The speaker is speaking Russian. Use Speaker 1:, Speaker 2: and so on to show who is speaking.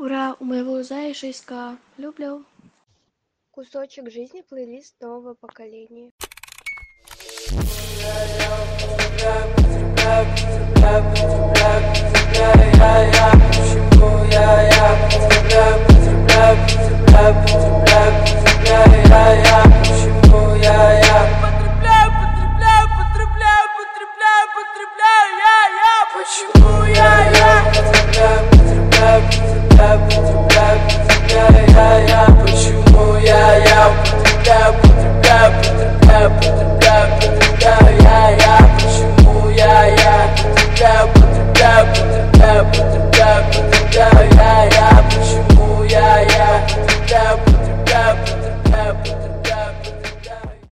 Speaker 1: Ура, у моего зая 6К. Люблю.
Speaker 2: Кусочек жизни, плейлист нового поколения.